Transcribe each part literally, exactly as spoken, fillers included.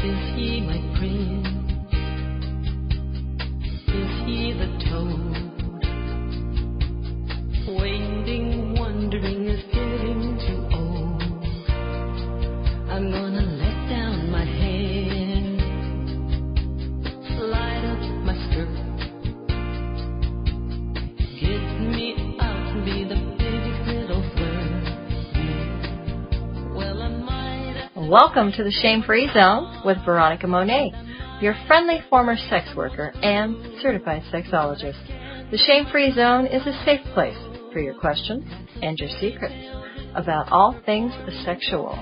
Welcome to the Shame-Free Zone with Veronica Monet, your friendly former sex worker and certified sexologist. The Shame-Free Zone is a safe place for your questions and your secrets about all things sexual.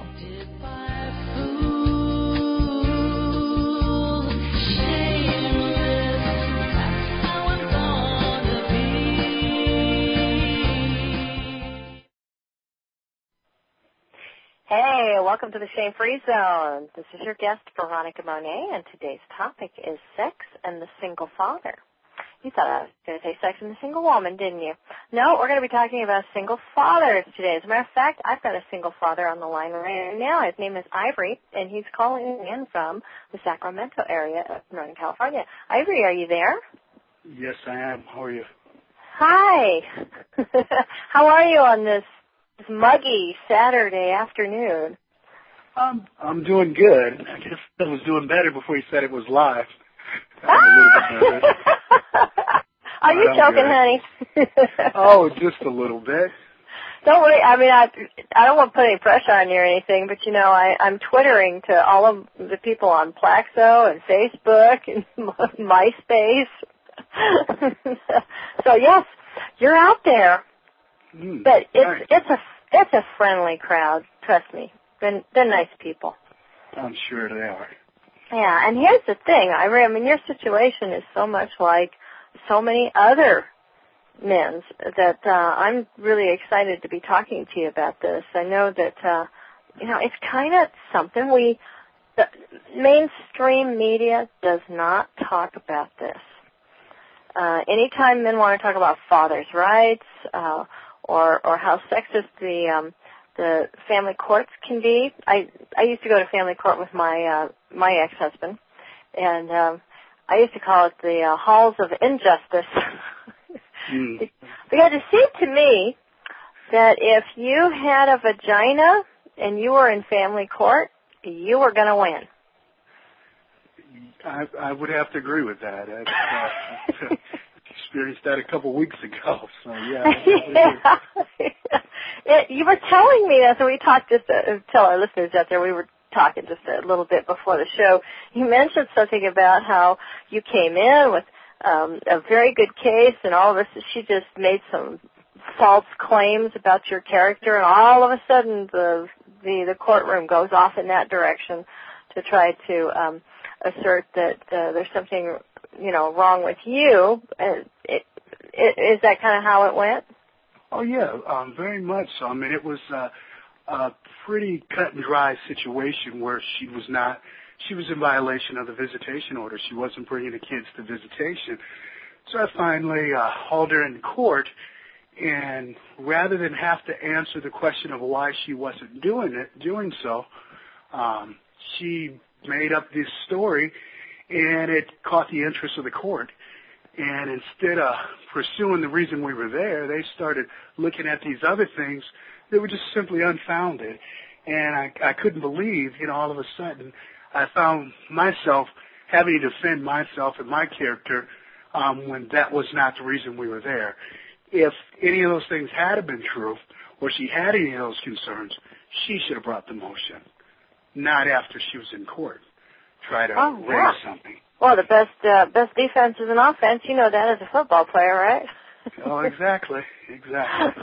Hey, welcome to the Shame-Free Zone. This is your guest, Veronica Monet, and today's topic is sex and the single father. You thought I was going to say sex and the single woman, didn't you? No, we're going to be talking about single fathers today. As a matter of fact, I've got a single father on the line right now. His name is Ivory, and he's calling in from the Sacramento area of Northern California. Ivory, are you there? Yes, I am. How are you? Hi. How are you on this It's muggy Saturday afternoon? Um, I'm doing good. I guess I was doing better before you said it was live. I'm a little bit better. Are you I'm joking, good. honey? Oh, just a little bit. Don't worry. I mean, I I don't want to put any pressure on you or anything, but you know, I I'm twittering to all of the people on Plaxo and Facebook and MySpace. So yes, you're out there. Mm, but it's nice. it's a it's a friendly crowd. Trust me, they're, they're nice people. I'm sure they are. Yeah, and here's the thing, I mean, your situation is so much like so many other men's that uh, I'm really excited to be talking to you about this. I know that uh, you know it's kind of something we the mainstream media does not talk about this. Uh, anytime men want to talk about fathers' rights. Uh, Or, or how sexist the um, the family courts can be. I I used to go to family court with my uh, my ex-husband, and um, I used to call it the uh, halls of injustice. mm. Because it seemed to me that if you had a vagina and you were in family court, you were going to win. I, I would have to agree with that. I, uh, experienced that a couple weeks ago, so yeah. yeah. it, you were telling me that, so we talked just to tell our listeners out there, we were talking just a little bit before the show. You mentioned something about how you came in with um, a very good case, and all of a sudden she just made some false claims about your character, and all of a sudden the the, the courtroom goes off in that direction to try to um, assert that uh, there's something, you know, wrong with you. It, it, it, is that kind of how it went? Oh, yeah, um, very much so. I mean, it was uh, a pretty cut and dry situation where she was not, she was in violation of the visitation order. She wasn't bringing the kids to visitation. So I finally uh, hauled her in court, and rather than have to answer the question of why she wasn't doing it, doing so, um, she made up this story, and it caught the interest of the court. And instead of pursuing the reason we were there, they started looking at these other things that were just simply unfounded. And I, I couldn't believe, you know, all of a sudden I found myself having to defend myself and my character um, when that was not the reason we were there. If any of those things had been true, or she had any of those concerns, she should have brought the motion, not after she was in court. Try to oh, raise yeah. something. Well, the best uh, best defense is an offense. You know that as a football player, right? Oh, exactly, exactly.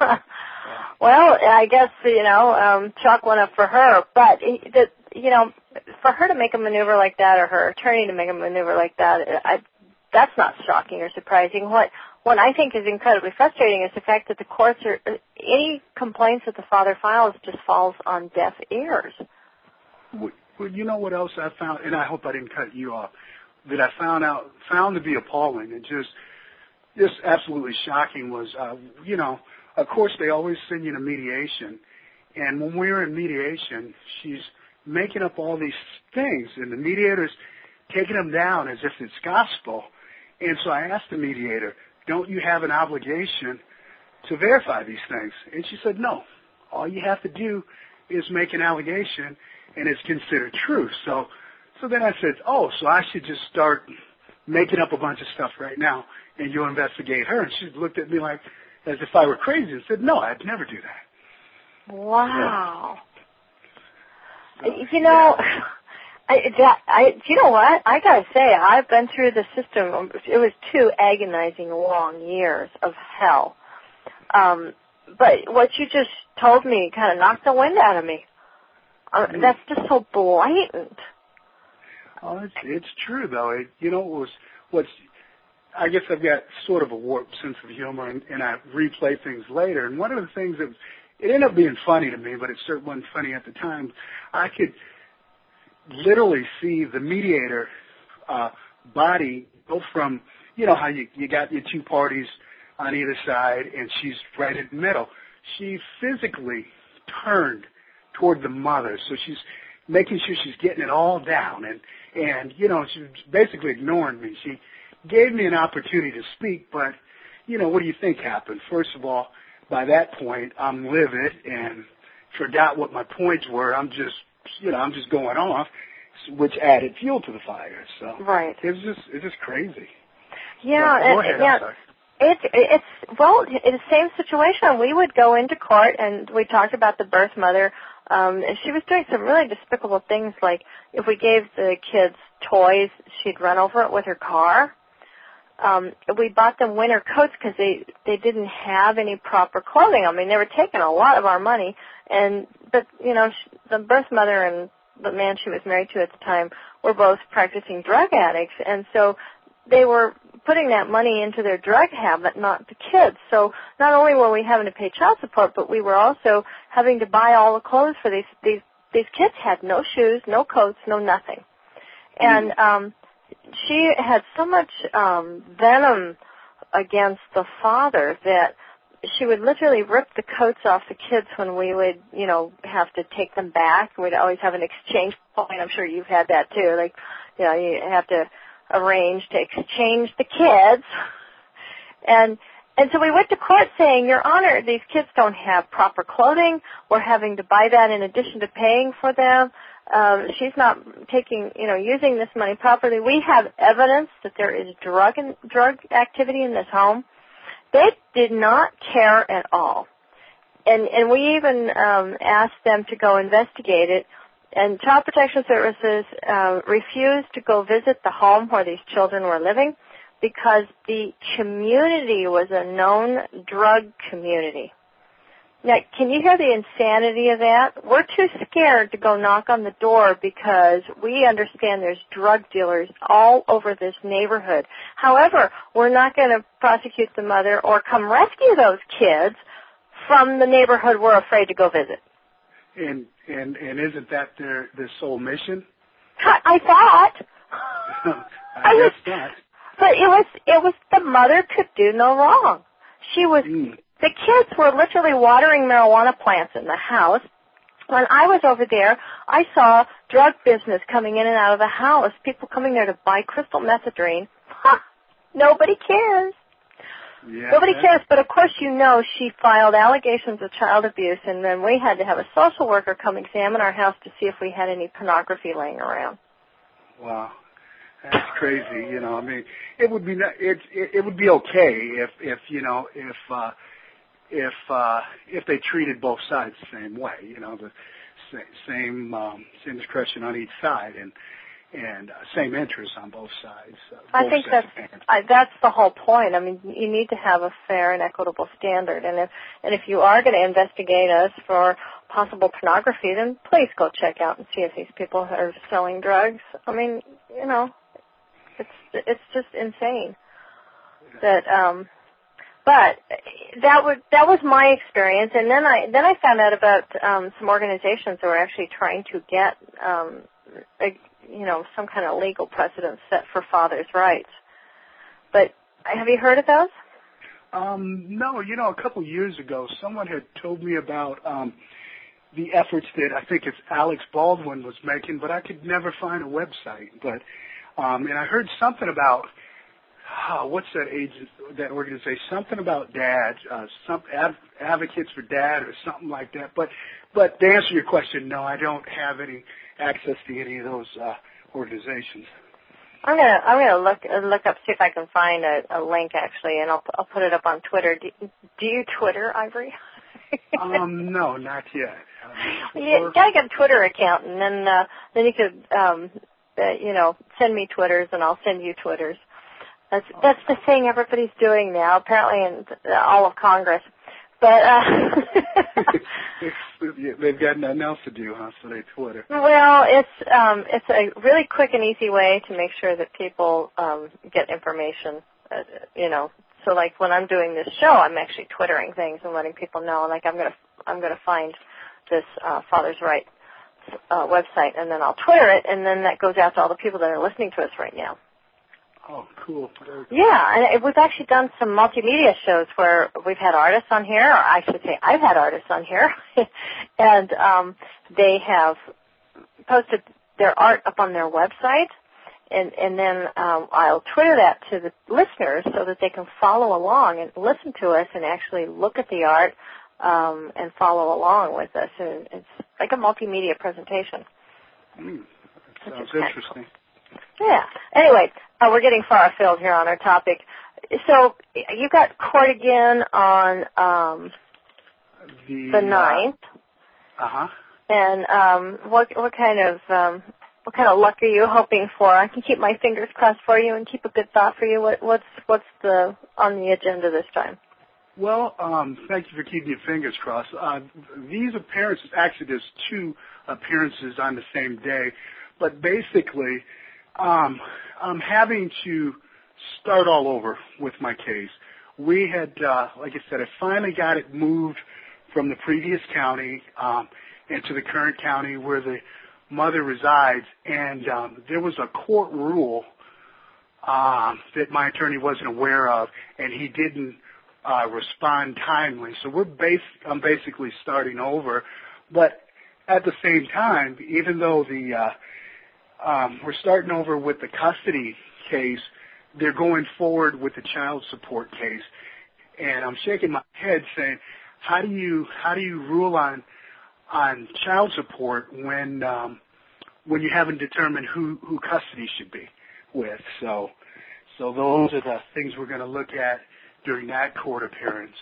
Well, I guess, you know, um, chalk one up for her. But, the, you know, for her to make a maneuver like that, or her attorney to make a maneuver like that, I, that's not shocking or surprising. What what I think is incredibly frustrating is the fact that the courts are, any complaints that the father files just falls on deaf ears. Well, you know what else I found, and I hope I didn't cut you off, that I found out, found to be appalling and just, just absolutely shocking was, uh, you know, of course they always send you to mediation, and when we were in mediation, she's making up all these things, and the mediator's taking them down as if it's gospel. And so I asked the mediator, don't you have an obligation to verify these things? And she said, no. All you have to do is make an allegation, and it's considered true. So so then I said, oh, so I should just start making up a bunch of stuff right now, and you'll investigate her. And she looked at me like as if I were crazy and said, no, I'd never do that. Wow. So, you know, yeah. I, that, I, you know what? I gotta say, I've been through the system. It was two agonizing long years of hell. Um, but what you just told me kind of knocked the wind out of me. Uh, Mm. That's just so blatant. Oh, it's, it's true, though. It, you know, it was what's. I guess I've got sort of a warped sense of humor, and, and I replay things later. And one of the things that it ended up being funny to me, but it certainly wasn't funny at the time. I could literally see the mediator uh, body go from, you know, how you you got your two parties on either side, and she's right in the middle. She physically turned toward the mother, so she's making sure she's getting it all down, and and you know, she's basically ignoring me. She gave me an opportunity to speak, but you know, what do you think happened? First of all, by that point, I'm livid and forgot what my points were. I'm just, you know, I'm just going off, which added fuel to the fire. So Right. it was just, it's just crazy. Yeah, But go it, ahead, yeah. I'm sorry. It's it's well, in the same situation. We would go into court, and we talked about the birth mother. Um, and she was doing some really despicable things, like if we gave the kids toys, she'd run over it with her car. Um, we bought them winter coats because they they didn't have any proper clothing. I mean, they were taking a lot of our money, and but you know, she, the birth mother and the man she was married to at the time were both practicing drug addicts, and so they were putting that money into their drug habit, not the kids. So not only were we having to pay child support, but we were also having to buy all the clothes for these these these kids. Had no shoes, no coats, no nothing. And um, she had so much um, venom against the father that she would literally rip the coats off the kids when we would, you know, have to take them back. We'd always have an exchange point. I'm sure you've had that too. Like, you know, you have to arrange to exchange the kids. And and so we went to court saying, Your Honor, these kids don't have proper clothing. We're having to buy that in addition to paying for them. Um, she's not taking, you know, using this money properly. We have evidence that there is drug and, drug activity in this home. They did not care at all. And and we even um, asked them to go investigate it. And Child Protection Services uh, refused to go visit the home where these children were living because the community was a known drug community. Now, can you hear the insanity of that? We're too scared to go knock on the door because we understand there's drug dealers all over this neighborhood. However, we're not going to prosecute the mother or come rescue those kids from the neighborhood we're afraid to go visit. And and and isn't that their their sole mission? I thought. I, I guess not. But it was it was the mother could do no wrong. She was Mm. the kids were literally watering marijuana plants in the house. When I was over there, I saw drug business coming in and out of the house. People coming there to buy crystal methadone. Huh, nobody cares. Yeah, Nobody that- cares, but of course you know she filed allegations of child abuse, and then we had to have a social worker come examine our house to see if we had any pornography laying around. Wow, that's crazy. You know, I mean, it would be not- it it, it would be okay if if you know if uh, if uh, if they treated both sides the same way. You know, the sa- same um, same discretion on each side, and and uh, same interest on both sides. Uh, I both think sets that's of parents. I, that's the whole point. I mean, you need to have a fair and equitable standard, and if and if you are going to investigate us for possible pornography, then please go check out and see if these people are selling drugs. I mean, you know, it's it's just insane that. Um, but that was that was my experience, and then I then I found out about um, some organizations that were actually trying to get. Um, a, you know, some kind of legal precedent set for fathers' rights. But have you heard of those? Um, no, you know, a couple years ago, someone had told me about um, the efforts that I think it's Alex Baldwin was making, but I could never find a website. But um, and I heard something about oh, what's that agent, that organization? Something about dad, uh, some ad, advocates for dad or something like that. But but to answer your question, no, I don't have any access to any of those uh, organizations. I'm gonna I'm gonna look look up see if I can find a, a link actually, and I'll I'll put it up on Twitter. Do, do you Twitter, Ivory? um, no, not yet. Um, you gotta get a Twitter account, and then uh, then you could um, uh, you know send me Twitters, and I'll send you Twitters. That's that's the thing everybody's doing now, apparently in all of Congress. But uh, they've got nothing else to do, huh? So they Twitter. Well, it's um, it's a really quick and easy way to make sure that people um, get information. Uh, you know, so like when I'm doing this show, I'm actually twittering things and letting people know. Like I'm gonna I'm gonna find this uh, Father's Right uh, website, and then I'll Twitter it, and then that goes out to all the people that are listening to us right now. Oh, cool. Yeah, and we've actually done some multimedia shows where we've had artists on here, or I should say I've had artists on here, and um, they have posted their art up on their website, and, and then um, I'll Twitter that to the listeners so that they can follow along and listen to us and actually look at the art um, and follow along with us. And it's like a multimedia presentation. Mm, that sounds interesting. Yeah. Anyway, uh, we're getting far afield here on our topic. So you got court again on um, the, the ninth. Uh huh. And um, what what kind of um, what kind of luck are you hoping for? I can keep my fingers crossed for you and keep a good thought for you. What what's what's the on the agenda this time? Well, um, thank you for keeping your fingers crossed. Uh, these appearances, actually, there's two appearances on the same day, but basically. Um, I'm having to start all over with my case. We had, uh, like I said, I finally got it moved from the previous county um, into the current county where the mother resides, and um, there was a court rule um, that my attorney wasn't aware of, and he didn't uh, respond timely. So we're bas- I'm basically starting over, but at the same time, even though the uh, Um, we're starting over with the custody case. They're going forward with the child support case, and I'm shaking my head saying, "How do you how do you rule on on child support when um, when you haven't determined who, who custody should be with?" So, so those are the things we're going to look at during that court appearance.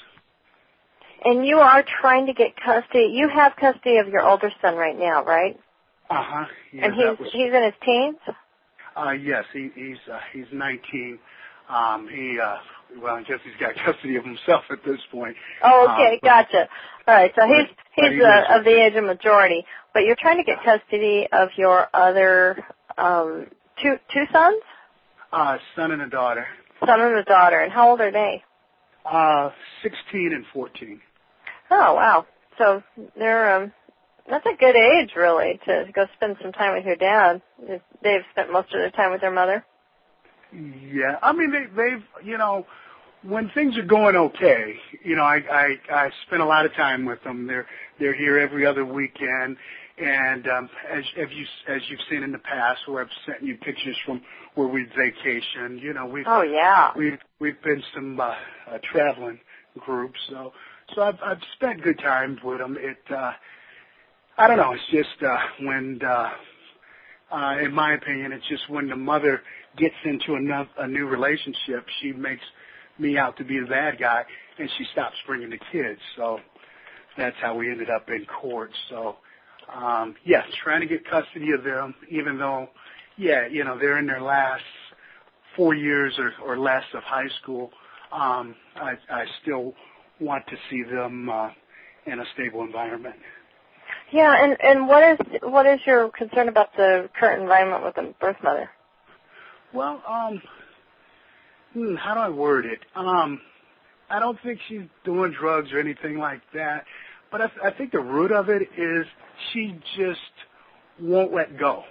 And you are trying to get custody. You have custody of your older son right now, right? Uh huh. Yeah, and he's was, he's in his teens. Uh, yes, he, he's uh, he's nineteen. Um, he uh, well, I guess he's got custody of himself at this point. Oh, okay, um, but, gotcha. All right, so he's but he's he uh, of the age of majority, but you're trying to get custody of your other um, two two sons. Uh, son and a daughter. Son and a daughter, and how old are they? Uh, sixteen and fourteen. Oh, wow. So they're um, that's a good age, really, to go spend some time with your dad. They've spent most of their time with their mother. Yeah, I mean, they, they've, you know, when things are going okay, you know, I, I, I spend a lot of time with them. They're, they're here every other weekend. And um, as, as, you, as you've seen in the past, where I've sent you pictures from where we've vacationed, you know, we've, oh, yeah. we've, we've been some uh, uh, traveling groups. So, so I've, I've spent good time with them. It, uh, I don't know. It's just uh, when, uh, uh, in my opinion, it's just when the mother gets into a, a new relationship, she makes me out to be the bad guy, and she stops bringing the kids. So that's how we ended up in court. So, um, yes, trying to get custody of them, even though, yeah, you know, they're in their last four years or, or less of high school. Um, I, I still want to see them uh, in a stable environment. Yeah, and, and what is what is your concern about the current environment with the birth mother? Well, um, hmm, how do I word it? Um, I don't think she's doing drugs or anything like that, but I, I think the root of it is she just won't let go,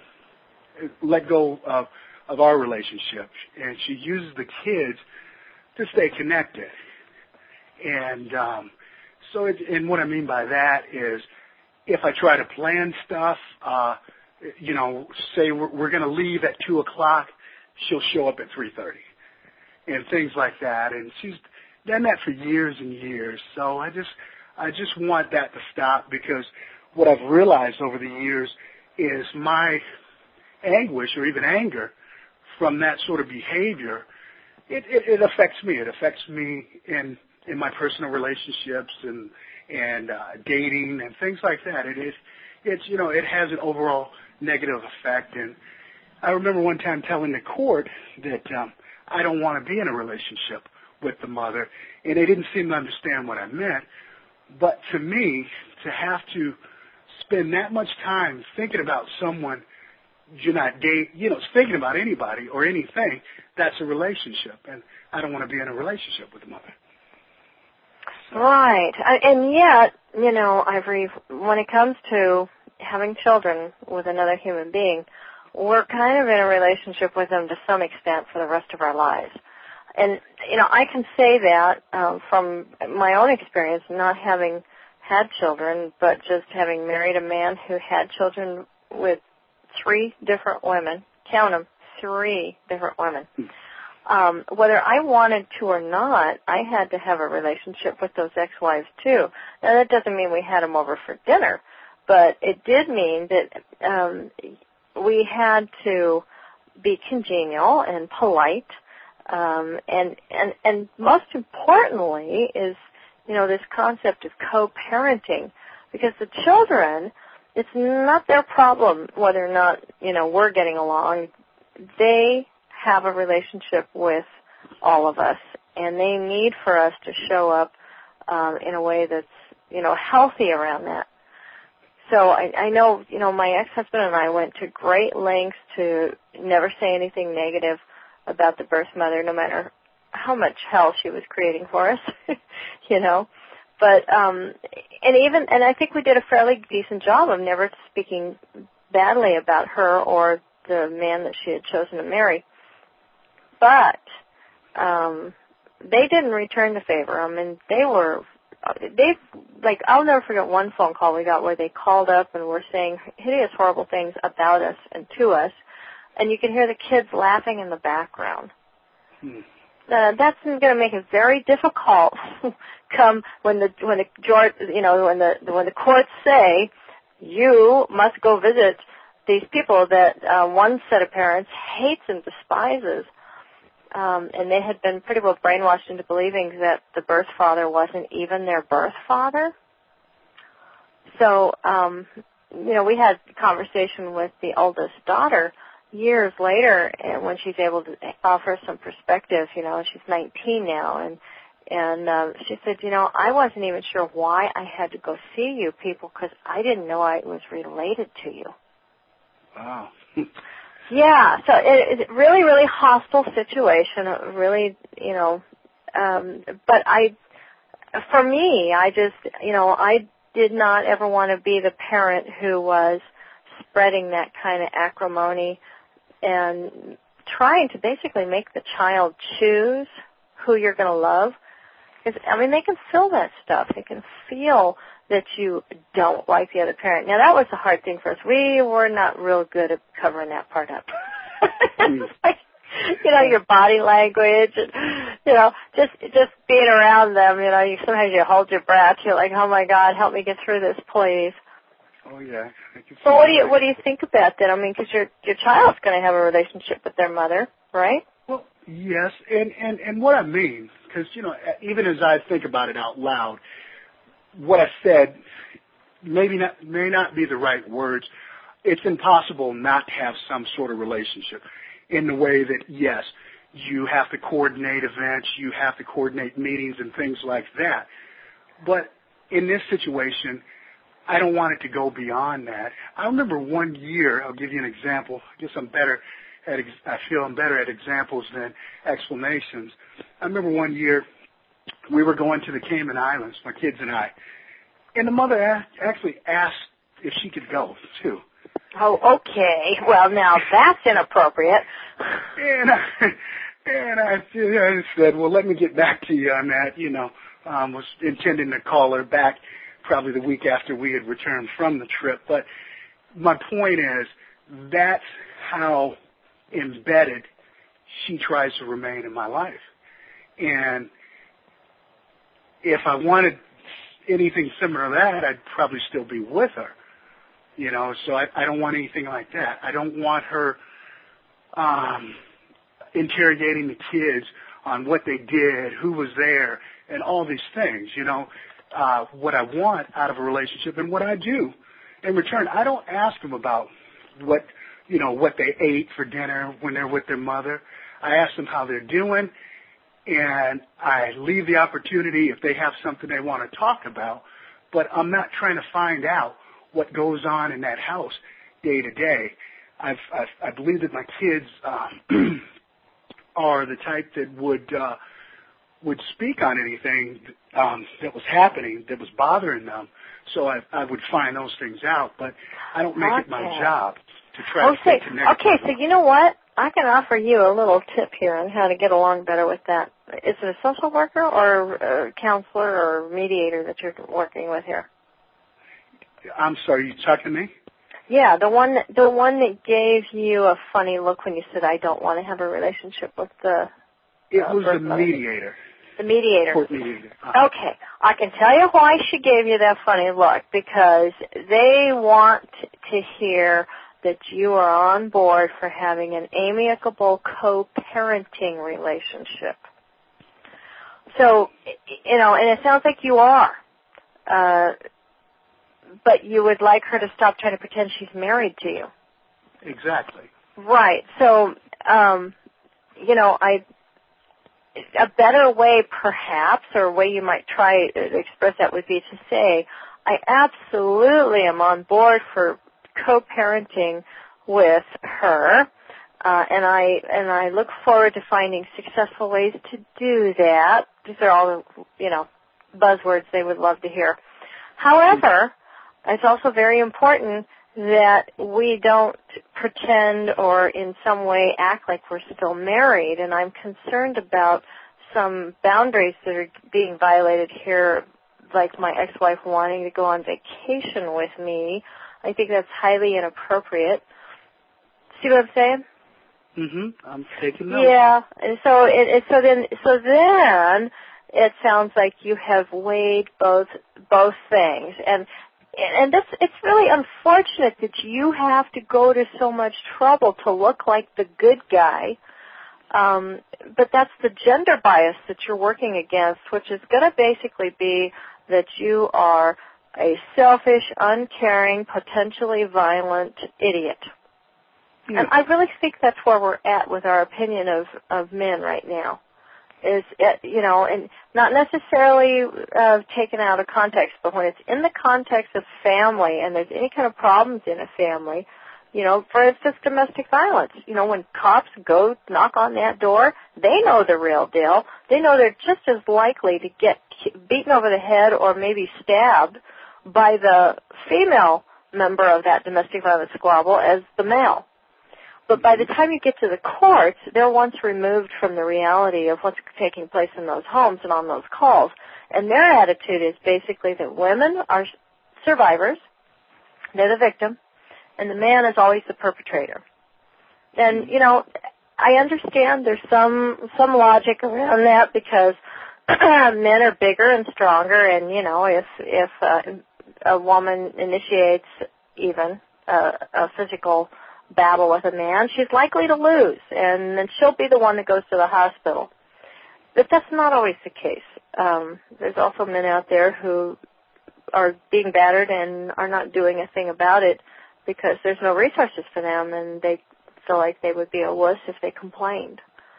let go of, of our relationship, and she uses the kids to stay connected. And um, so, it, and what I mean by that is, if I try to plan stuff, uh, you know, say we're, we're going to leave at two o'clock, she'll show up at three thirty, and things like that. And she's done that for years and years. So I just, I just want that to stop, because what I've realized over the years is my anguish or even anger from that sort of behavior, it, it, it affects me. It affects me in in my personal relationships and and uh, dating and things like that. It is, it's you know, it has an overall negative effect. And I remember one time telling the court that um, I don't want to be in a relationship with the mother, and they didn't seem to understand what I meant. But to me, to have to spend that much time thinking about someone you're not date, you know, thinking about anybody or anything, that's a relationship, and I don't want to be in a relationship with a mother. So. Right, and yet, you know, Ivory, when it comes to having children with another human being, we're kind of in a relationship with them to some extent for the rest of our lives. And, you know, I can say that um, from my own experience, not having had children, but just having married a man who had children with three different women, count them, three different women. Um, whether I wanted to or not, I had to have a relationship with those ex-wives too. Now, that doesn't mean we had them over for dinner, but it did mean that um, we had to be congenial and polite, um, and, and, and most importantly is, you know, this concept of co-parenting, because the children, it's not their problem whether or not, you know, we're getting along. They have a relationship with all of us, and they need for us to show up um, in a way that's, you know, healthy around that. So I, I know, you know, my ex-husband and I went to great lengths to never say anything negative about the birth mother, no matter how much hell she was creating for us, you know. But, um, and even, and I think we did a fairly decent job of never speaking badly about her or the man that she had chosen to marry. But um, they didn't return the favor. I mean, they were, they, like, I'll never forget one phone call we got where they called up and were saying hideous, horrible things about us and to us, and you can hear the kids laughing in the background. Hmm. Uh, that's going to make it very difficult come when the when the George, you know, when the when the courts say you must go visit these people that uh, one set of parents hates and despises, um, and they had been pretty well brainwashed into believing that the birth father wasn't even their birth father. So, um, you know, we had a conversation with the oldest daughter years later, and when she's able to offer some perspective, you know, she's nineteen now, and and uh, she said, you know, I wasn't even sure why I had to go see you people because I didn't know I was related to you. Wow. Yeah, so it, it's a really, really hostile situation, really, you know, um, but I, for me, I just, you know, I did not ever want to be the parent who was spreading that kind of acrimony and trying to basically make the child choose who you're going to love. Because, I mean, they can feel that stuff. They can feel that you don't like the other parent. Now, that was the hard thing for us. We were not real good at covering that part up. Like, you know, your body language, and, you know, just just being around them, you know, you, sometimes you hold your breath. You're like, oh, my God, help me get through this, please. Oh yeah. So what do you what do you think about that? I mean, because your your child's going to have a relationship with their mother, right? Well, yes, and and and what I mean, because you know, even as I think about it out loud, what I said maybe not may not be the right words. It's impossible not to have some sort of relationship, in the way that yes, you have to coordinate events, you have to coordinate meetings and things like that. But in this situation, I don't want it to go beyond that. I remember one year, I'll give you an example. I guess I'm better at, I feel I'm better at examples than explanations. I remember one year we were going to the Cayman Islands, my kids and I, and the mother asked, actually asked if she could go, too. Oh, okay. Well, now that's inappropriate. And I, and I, I said, well, let me get back to you on that, you know. Um, was intending to call her back probably the week after we had returned from the trip. But my point is, that's how embedded she tries to remain in my life. And if I wanted anything similar to that, I'd probably still be with her. You know, so I, I don't want anything like that. I don't want her um, interrogating the kids on what they did, who was there, and all these things, you know. Uh, what I want out of a relationship and what I do in return. I don't ask them about what, you know, what they ate for dinner when they're with their mother. I ask them how they're doing, and I leave the opportunity if they have something they want to talk about, but I'm not trying to find out what goes on in that house day to day. I've, I've, I believe that my kids um, are the type that would uh, would speak on anything um, that was happening, that was bothering them. So I, I would find those things out, but I don't make okay. it my job to try okay. to stay connected. Okay, so you know what? I can offer you a little tip here on how to get along better with that. Is it a social worker or a counselor or mediator that you're working with here? I'm sorry, you talking to me? Yeah, the one that, the one that gave you a funny look when you said, I don't want to have a relationship with the... It uh, was the mediator. The mediator. Court mediator. Uh-huh. Okay. I can tell you why she gave you that funny look, because they want to hear that you are on board for having an amicable co-parenting relationship. So, you know, and it sounds like you are. Uh, but you would like her to stop trying to pretend she's married to you. Exactly. Right. So, um, you know, I... a better way, perhaps, or a way you might try to express that would be to say, I absolutely am on board for co-parenting with her, uh, and I and I look forward to finding successful ways to do that. These are all, you know, buzzwords they would love to hear. However, it's also very important that we don't pretend or in some way act like we're still married, and I'm concerned about some boundaries that are being violated here, like my ex-wife wanting to go on vacation with me. I think that's highly inappropriate. See what I'm saying? Mm-hmm. I'm taking notes. Yeah, and so it, it so then so then it sounds like you have weighed both both things, and and this it's really unfortunate that you have to go to so much trouble to look like the good guy. Um, but that's the gender bias that you're working against, which is going to basically be that you are a selfish, uncaring, potentially violent idiot. Yeah. And I really think that's where we're at with our opinion of, of men right now. Is, it, you know, and not necessarily uh, taken out of context, but when it's in the context of family and there's any kind of problems in a family, you know, for instance, domestic violence. You know, when cops go knock on that door, they know the real deal. They know they're just as likely to get beaten over the head or maybe stabbed by the female member of that domestic violence squabble as the male. But by the time you get to the courts, they're once removed from the reality of what's taking place in those homes and on those calls. And their attitude is basically that women are survivors, they're the victim, and the man is always the perpetrator. And, you know, I understand there's some some logic around that because men are bigger and stronger, and, you know, if, if uh, a woman initiates even uh, a physical battle with a man, she's likely to lose, and then she'll be the one that goes to the hospital. But that's not always the case. Um, there's also men out there who are being battered and are not doing a thing about it because there's no resources for them, and they feel like they would be a wuss if they complained.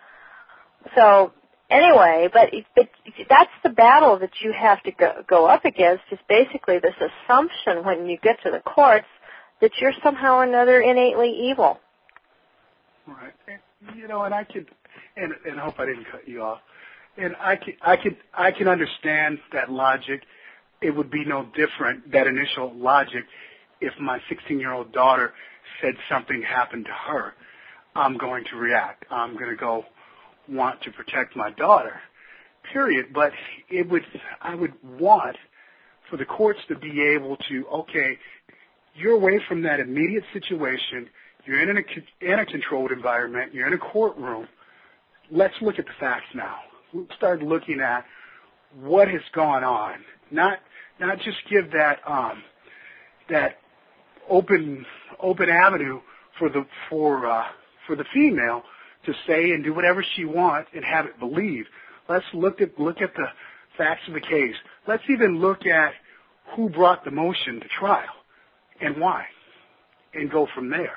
So anyway, but, but that's the battle that you have to go, go up against is basically this assumption when you get to the courts that you're somehow or another innately evil. Right. And, you know, and I could, and, and I hope I didn't cut you off. And I could, I could, I can understand that logic. It would be no different, that initial logic, if my sixteen-year-old daughter said something happened to her. I'm going to react. I'm going to go want to protect my daughter, period. But it would, I would want for the courts to be able to, okay, you're away from that immediate situation. You're in a, in a controlled environment. You're in a courtroom. Let's look at the facts now. We'll start looking at what has gone on. Not not just give that um, that open open avenue for the for uh, for the female to say and do whatever she wants and have it believed. Let's look at look at the facts of the case. Let's even look at who brought the motion to trial and why, and go from there.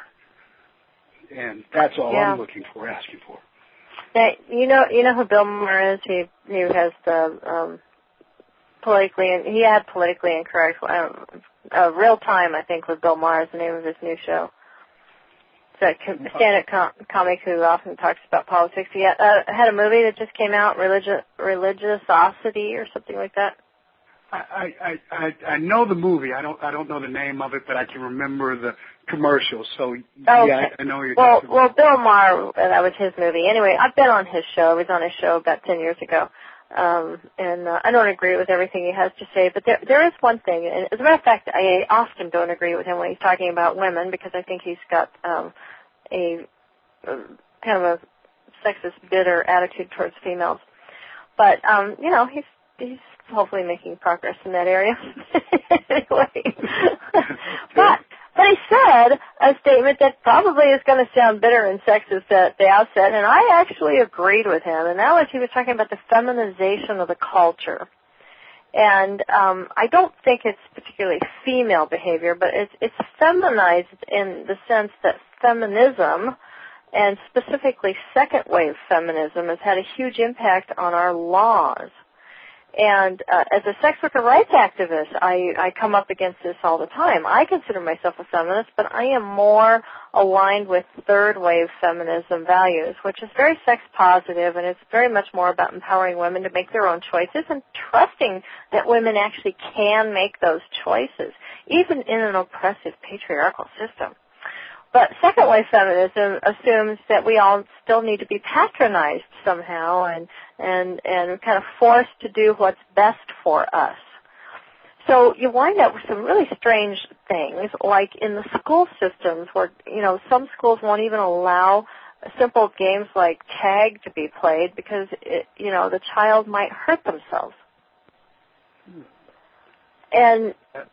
And that's all yeah. I'm looking for, asking for. Now, you know, you know who Bill Maher is. He he has the um, politically, he had politically incorrect. Um, uh, Real Time, I think, with Bill Maher is the name of his new show. It's a stand-up com- comic who often talks about politics. He had, uh, had a movie that just came out, Religi- Religiosity or something like that. I, I, I, I know the movie. I don't I don't know the name of it, but I can remember the commercial. So oh, yeah, okay. I, I know you're well, talking well, about. Bill Maher, that was his movie. Anyway, I've been on his show. I was on his show about ten years ago, um, and uh, I don't agree with everything he has to say. But there there is one thing, and as a matter of fact, I often don't agree with him when he's talking about women because I think he's got um, a uh, kind of a sexist, bitter attitude towards females. But um, you know, he's he's hopefully making progress in that area. Anyway. but but he said a statement that probably is going to sound bitter and sexist at the outset, and I actually agreed with him, and that was he was talking about the feminization of the culture. And um, I don't think it's particularly female behavior, but it's, it's feminized in the sense that feminism, and specifically second-wave feminism, has had a huge impact on our laws. And uh, as a sex worker rights activist, I, I come up against this all the time. I consider myself a feminist, but I am more aligned with third-wave feminism values, which is very sex-positive, and it's very much more about empowering women to make their own choices and trusting that women actually can make those choices, even in an oppressive patriarchal system. But second-wave feminism assumes that we all still need to be patronized somehow and, and, and kind of forced to do what's best for us. So you wind up with some really strange things, like in the school systems where, you know, some schools won't even allow simple games like tag to be played because, it, you know, the child might hurt themselves. And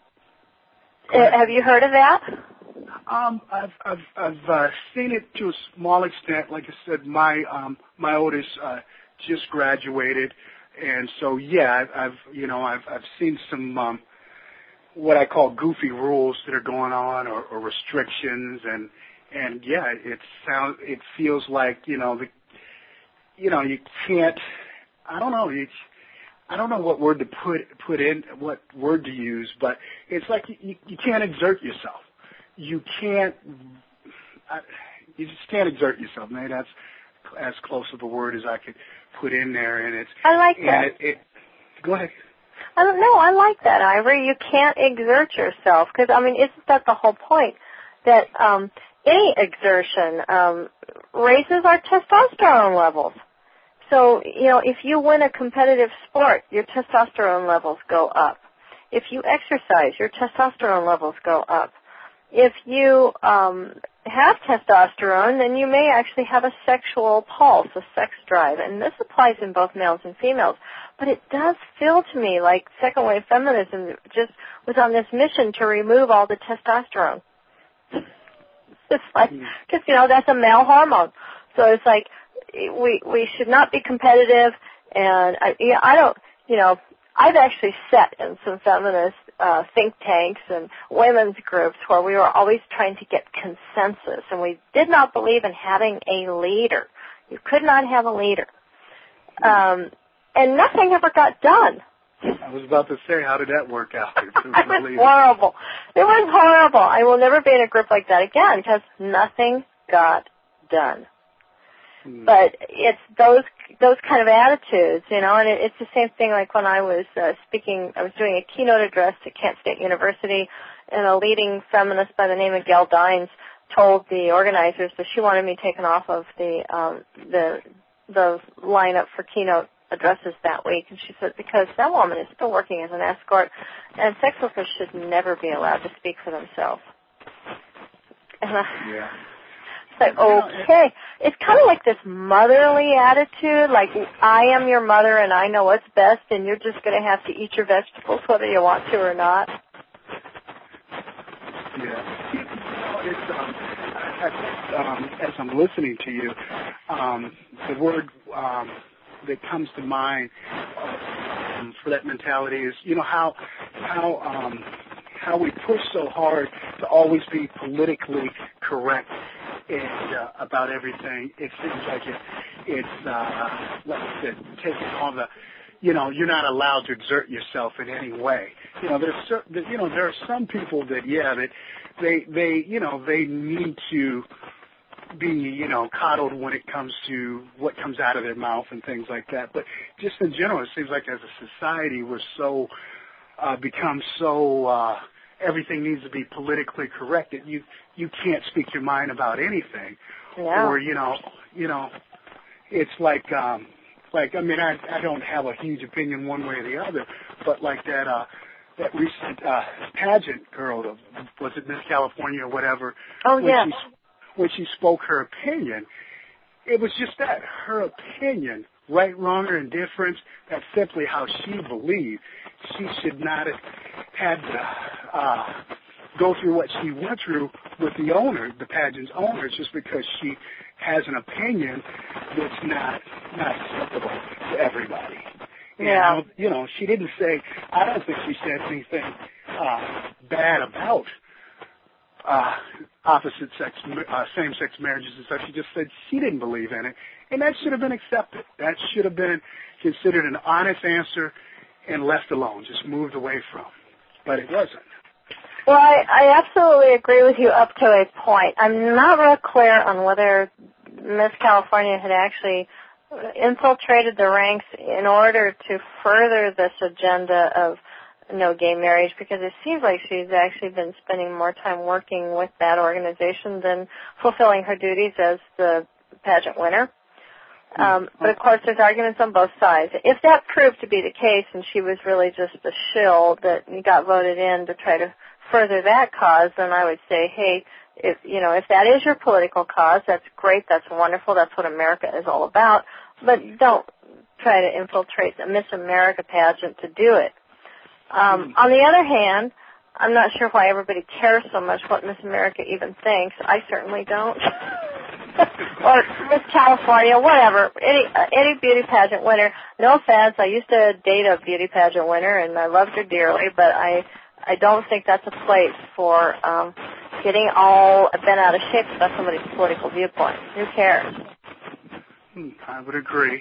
uh, have you heard of that? Um, I've I've I've uh, seen it to a small extent. Like I said, my um my oldest uh, just graduated, and so yeah, I've, I've you know I've I've seen some um what I call goofy rules that are going on or, or restrictions, and and yeah, it sounds it feels like you know the you know you can't I don't know you. I don't know what word to put put in, what word to use, but it's like you, you can't exert yourself. You can't, I, you just can't exert yourself. Maybe that's as close of a word as I could put in there. And it's, I like and that. It, it, go ahead. I don't know. I like that, Ivory. You can't exert yourself because, I mean, isn't that the whole point? That um, any exertion um, raises our testosterone levels. So, you know, if you win a competitive sport, your testosterone levels go up. If you exercise, your testosterone levels go up. If you um, have testosterone, then you may actually have a sexual pulse, a sex drive, and this applies in both males and females. But it does feel to me like second-wave feminism just was on this mission to remove all the testosterone. It's like, because, you know, that's a male hormone. So it's like we we should not be competitive, and I, yeah, I don't, you know, I've actually sat in some feminist uh, think tanks and women's groups where we were always trying to get consensus, and we did not believe in having a leader. You could not have a leader. Um, and nothing ever got done. I was about to say, how did that work out? It was, it was horrible. It was horrible. I will never be in a group like that again because nothing got done. But it's those those kind of attitudes, you know, and it, it's the same thing like when I was uh, speaking, I was doing a keynote address at Kent State University, and a leading feminist by the name of Gail Dines told the organizers that she wanted me taken off of the um, the the lineup for keynote addresses that week, and she said because that woman is still working as an escort, and sex workers should never be allowed to speak for themselves. And I, yeah. It's like, okay. It's kind of like this motherly attitude, like I am your mother and I know what's best, and you're just going to have to eat your vegetables whether you want to or not. Yeah. You know, it's, um, I, I, um, as I'm listening to you, um, the word um, that comes to mind um, for that mentality is, you know, how how um, how we push so hard to always be politically correct and uh, about everything. It seems like it, it's uh, like I said, taking all the, you know, you're not allowed to exert yourself in any way. You know, there's certain, you know, there are some people that, yeah, that they, they, you know, they need to be, you know, coddled when it comes to what comes out of their mouth and things like that. But just in general, it seems like as a society, we're so, uh, become so, uh, everything needs to be politically correct that you, you can't speak your mind about anything. Yeah. Or, you know, you know, it's like, um, like, I mean, I, I don't have a huge opinion one way or the other, but like that, uh, that recent, uh, pageant girl, was it Miss California or whatever? Oh, when yeah. She, when she spoke her opinion, it was just that, her opinion, right, wrong, or indifference, that's simply how she believed. She should not have had to uh, go through what she went through with the owner, the pageant's owner, just because she has an opinion that's not not acceptable to everybody. Yeah. And, you know, she didn't say, I don't think she said anything uh, bad about uh, opposite sex, uh, same-sex marriages and such. She just said she didn't believe in it, and that should have been accepted. That should have been considered an honest answer and left alone, just moved away from. But it wasn't. Well, I, I absolutely agree with you up to a point. I'm not real clear on whether Miss California had actually infiltrated the ranks in order to further this agenda of no gay marriage, because it seems like she's actually been spending more time working with that organization than fulfilling her duties as the pageant winner. Um, but, of course, there's arguments on both sides. If that proved to be the case and she was really just a shill that got voted in to try to further that cause, then I would say, hey, if you know, if that is your political cause, that's great, that's wonderful, that's what America is all about, but don't try to infiltrate the Miss America pageant to do it. Um, on the other hand, I'm not sure why everybody cares so much what Miss America even thinks. I certainly don't. Or Miss California, whatever, any uh, any beauty pageant winner. No offense, I used to date a beauty pageant winner, and I loved her dearly, but I I don't think that's a place for um, getting all bent out of shape about somebody's political viewpoint. Who cares? Hmm, I would agree.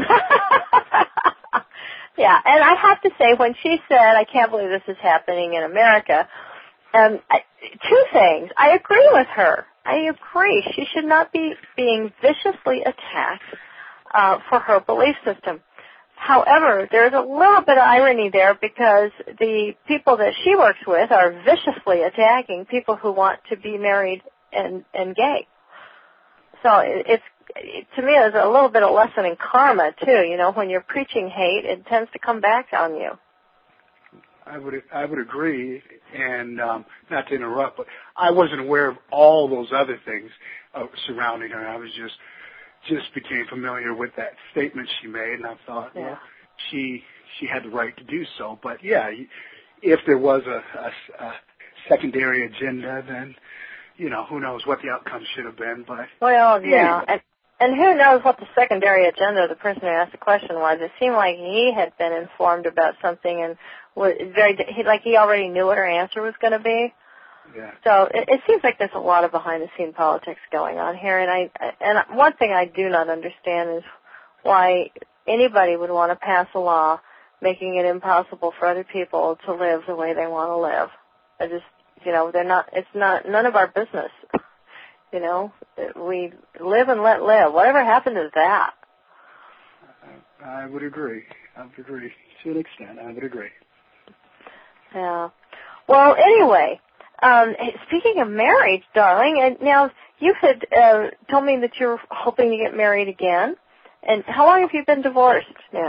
Yeah, and I have to say, when she said, I can't believe this is happening in America, um, I, two things. I agree with her. I agree. She should not be being viciously attacked uh, for her belief system. However, there's a little bit of irony there, because the people that she works with are viciously attacking people who want to be married and, and gay. So it's, it, to me, there's a little bit of lesson in karma, too. You know, when you're preaching hate, it tends to come back on you. I would I would agree, and um, not to interrupt, but I wasn't aware of all those other things uh, surrounding her. I was just just became familiar with that statement she made, and I thought, yeah. well, she she had the right to do so. But yeah, if there was a, a, a secondary agenda, then you know, who knows what the outcome should have been. But well, yeah, anyway. and and who knows what the secondary agenda of the person who asked the question was. It seemed like he had been informed about something and was very like he already knew what her answer was going to be. Yeah. So it, it seems like there's a lot of behind-the-scene politics going on here, and I and one thing I do not understand is why anybody would want to pass a law making it impossible for other people to live the way they want to live. I just, you know, they're not. It's not none of our business. You know, we live and let live. Whatever happened to that? I, I would agree. I would agree to an extent. I would agree. Yeah. Well, anyway. Um, speaking of marriage, darling, and now you had uh, told me that you're hoping to get married again. And how long have you been divorced now?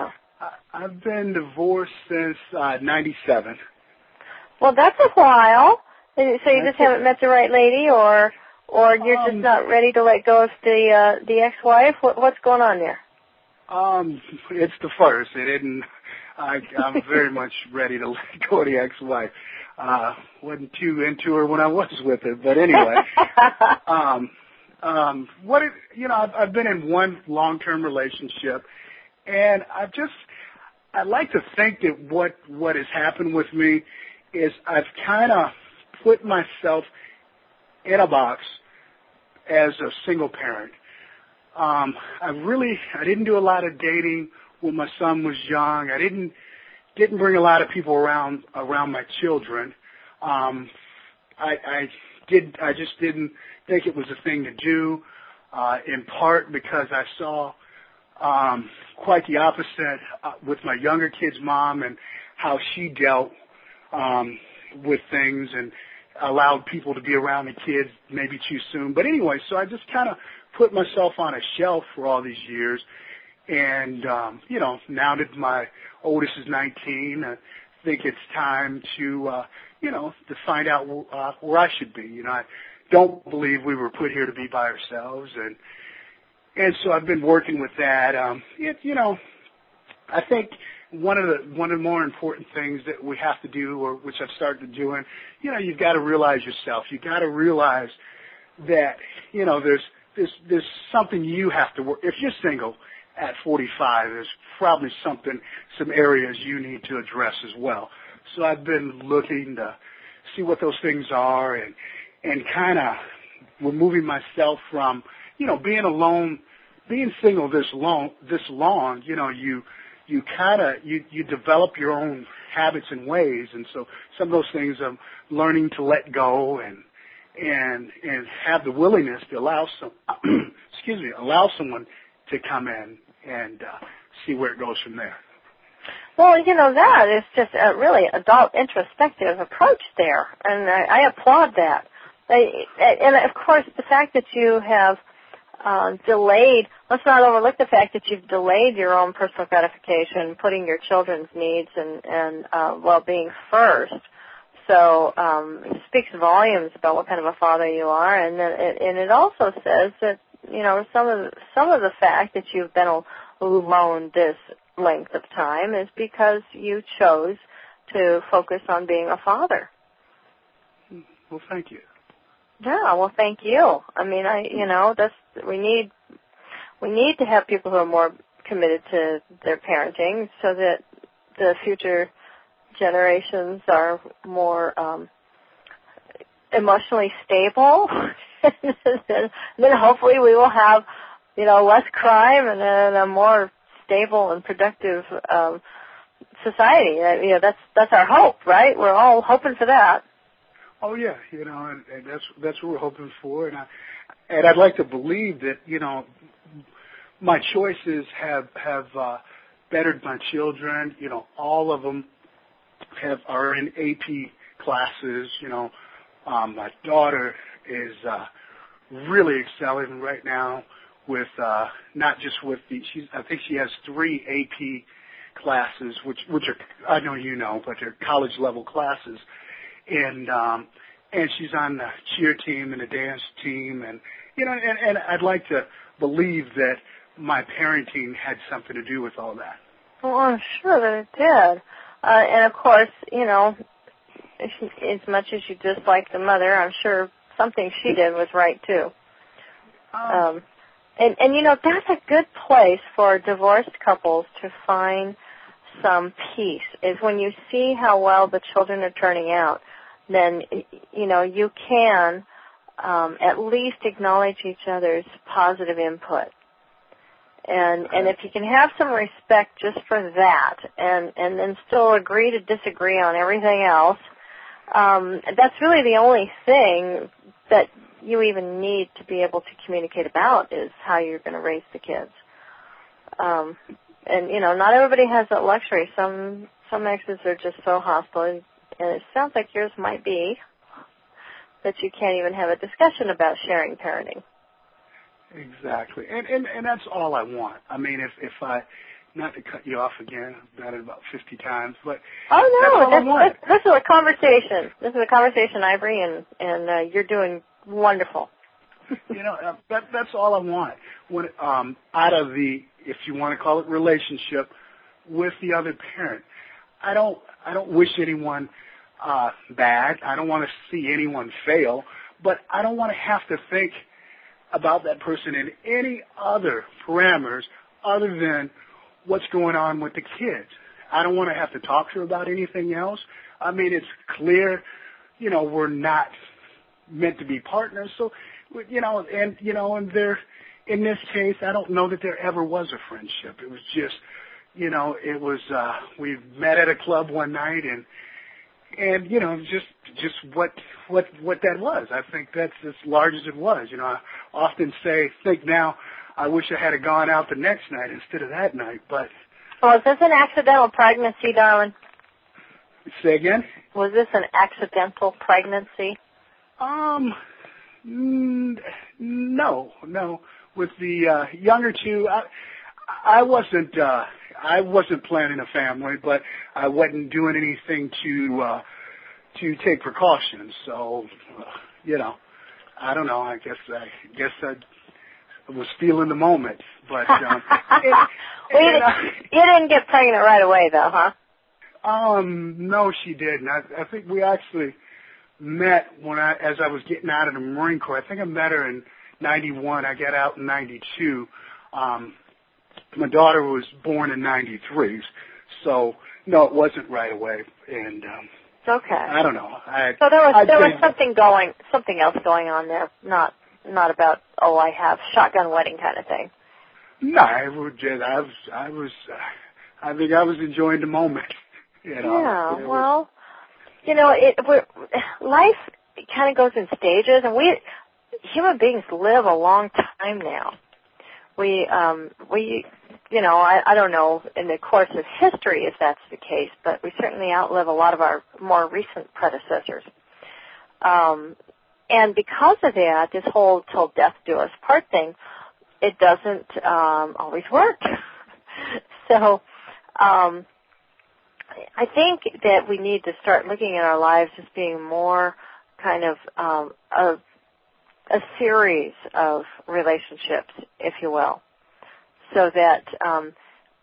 I, I've been divorced since uh, ninety-seven. Well, that's a while. So you That's just haven't met the right lady, or or you're um, just not ready to let go of the uh, the ex-wife? What, what's going on there? Um, it's the first. It didn't. I, I'm very much ready to let go of the ex-wife. Uh, wasn't too into her when I was with her, but anyway. um, um, what it, you know, I've, I've been in one long-term relationship, and I just, I like to think that what what has happened with me is I've kind of put myself in a box as a single parent. Um, I really, I didn't do a lot of dating when my son was young. I didn't, didn't bring a lot of people around, around my children. Um, I, I did, I just didn't think it was a thing to do, uh, in part because I saw, um, quite the opposite uh, with my younger kid's mom and how she dealt, um, with things and allowed people to be around the kids maybe too soon. But anyway, so I just kind of put myself on a shelf for all these years. And, um, you know, now that my oldest is nineteen, I think it's time to, uh, you know, to find out uh, where I should be. You know, I don't believe we were put here to be by ourselves. And, and so I've been working with that. Um, it, you know, I think one of the one of the more important things that we have to do, or which I've started doing, you know, you've got to realize yourself. You've got to realize that, you know, there's there's there's something you have to work. If you're single at forty-five, there's probably something, some areas you need to address as well. So I've been looking to see what those things are, and and kind of removing myself from, you know, being alone, being single this long, this long, you know, you. you kind of, you, you develop your own habits and ways. And so some of those things I'm learning to let go and, and, and have the willingness to allow some, excuse me, allow someone to come in and uh, see where it goes from there. Well, you know, that is just a really adult introspective approach there, and I, I applaud that. I, and, of course, the fact that you have Uh, delayed, let's not overlook the fact that you've delayed your own personal gratification, putting your children's needs and, and uh, well-being first. So um, it speaks volumes about what kind of a father you are, and then it, and it also says that, you know, some of the, some of the fact that you've been alone this length of time is because you chose to focus on being a father. Well, thank you. Yeah, well, thank you. I mean, I, you know, that's, we need, we need to have people who are more committed to their parenting so that the future generations are more, um, emotionally stable. And then hopefully we will have, you know, less crime and then a more stable and productive, um, society. You know, that's, that's our hope, right? We're all hoping for that. Oh yeah, you know, and, and that's that's what we're hoping for, and I and I'd like to believe that, you know, my choices have have uh, bettered my children. You know, all of them have are in A P classes. You know, um, my daughter is uh, really excelling right now with uh, not just with the. She's I think she has three A P classes, which which are I know you know, but they're college level classes. And um, and she's on the cheer team and the dance team, and you know, and, and I'd like to believe that my parenting had something to do with all that. Well, I'm sure that it did, uh, and of course, you know, as much as you dislike the mother, I'm sure something she did was right too. Um, um, and and you know, that's a good place for divorced couples to find some peace. Is when you see how well the children are turning out. Then, you know, you can um, at least acknowledge each other's positive input. And and if you can have some respect just for that and, and then still agree to disagree on everything else, um, that's really the only thing that you even need to be able to communicate about is how you're going to raise the kids. Um, and, you know, not everybody has that luxury. Some, some exes are just so hostile. And it sounds like yours might be that you can't even have a discussion about sharing parenting. Exactly, and and and that's all I want. I mean, if if I, not to cut you off again, I've done it about fifty times, but oh no, that's all this, this, this is a conversation. This is a conversation, Ivory, and and uh, you're doing wonderful. You know, uh, that that's all I want. When um, out of the, if you want to call it, relationship with the other parent, I don't I don't wish anyone uh, bad. I don't want to see anyone fail, but I don't want to have to think about that person in any other parameters other than what's going on with the kids. I don't want to have to talk to her about anything else. I mean, it's clear, you know, we're not meant to be partners. So, you know, and, you know, and there, in this case, I don't know that there ever was a friendship. It was just, you know, it was, uh, we met at a club one night and, and, you know, just, just what, what, what that was. I think that's as large as it was. You know, I often say, think now, I wish I had gone out the next night instead of that night, but. Was this an accidental pregnancy, darling? Say again? Was this an accidental pregnancy? Um, n- no, no. With the uh, younger two, I, I wasn't, uh, I wasn't planning a family, but I wasn't doing anything to, uh, to take precautions. So, uh, you know, I don't know. I guess I guess I was feeling the moment, but um, it, well, you, did, I, you didn't get pregnant right away, though, huh? Um, no, she didn't. I, I think we actually met when I, as I was getting out of the Marine Corps. I think I met her in ninety-one. I got out in ninety-two. Um, my daughter was born in ninety-three, so no, it wasn't right away. And um, okay, I don't know. I, so there was I'd there say, was something going, something else going on there. Not not about oh, I have shotgun wedding kind of thing. No, I was just, I was, I was, uh, I think I was enjoying the moment. You know, yeah, it well, was, you know, it we're, life kind of goes in stages, and we human beings live a long time now. We, um, we, you know, I, I don't know in the course of history if that's the case, but we certainly outlive a lot of our more recent predecessors. Um, and because of that, this whole till death do us part thing, it doesn't um, always work. so, um, I think that we need to start looking at our lives as being more kind of um, a, a series of relationships, if you will, so that um,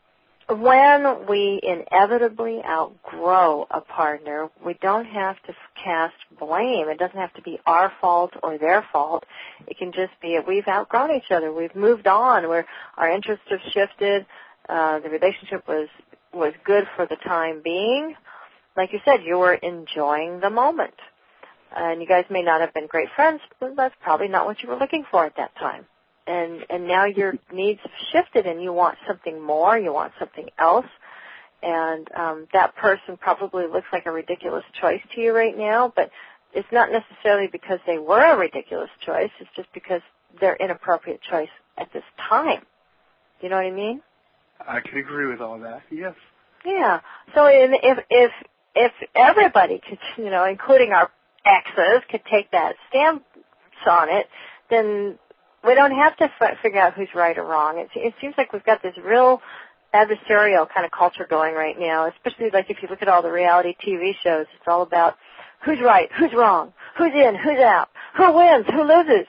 when we inevitably outgrow a partner, we don't have to cast blame. It doesn't have to be our fault or their fault. It can just be that we've outgrown each other. We've moved on. Where our interests have shifted. Uh, the relationship was was good for the time being. Like you said, you were enjoying the moment. And you guys may not have been great friends, but that's probably not what you were looking for at that time. And and now your needs have shifted and you want something more, you want something else. And um, that person probably looks like a ridiculous choice to you right now, but it's not necessarily because they were a ridiculous choice. It's just because they're inappropriate choice at this time. You know what I mean? I can agree with all that. Yes. Yeah. So in, if if if everybody could, you know, including our exes, could take that stance on it, then we don't have to f- figure out who's right or wrong. It, it seems like we've got this real adversarial kind of culture going right now, especially like if you look at all the reality T V shows. It's all about who's right, who's wrong, who's in, who's out, who wins, who loses.